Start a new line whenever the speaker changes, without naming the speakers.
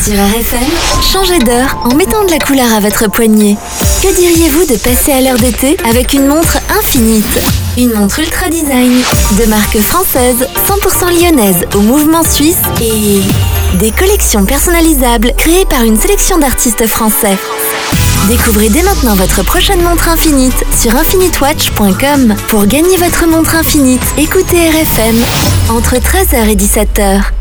Sur RFM, changez d'heure en mettant de la couleur à votre poignet. Que diriez-vous de passer à l'heure d'été avec une montre Infinite ? Une montre ultra design, de marque française, 100% lyonnaise au mouvement suisse et des collections personnalisables créées par une sélection d'artistes français. Découvrez dès maintenant votre prochaine montre Infinite sur infinitewatch.com. Pour gagner votre montre Infinite, écoutez RFM entre 13h et 17h.